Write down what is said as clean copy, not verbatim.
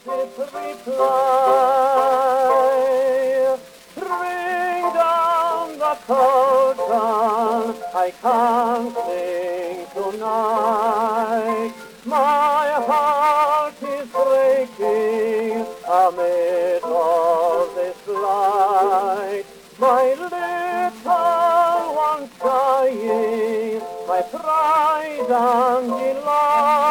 its reply. Bring down the curtain, I can't sing tonight. My heart is breaking amid all this light. My little one's dying, my pride and delight.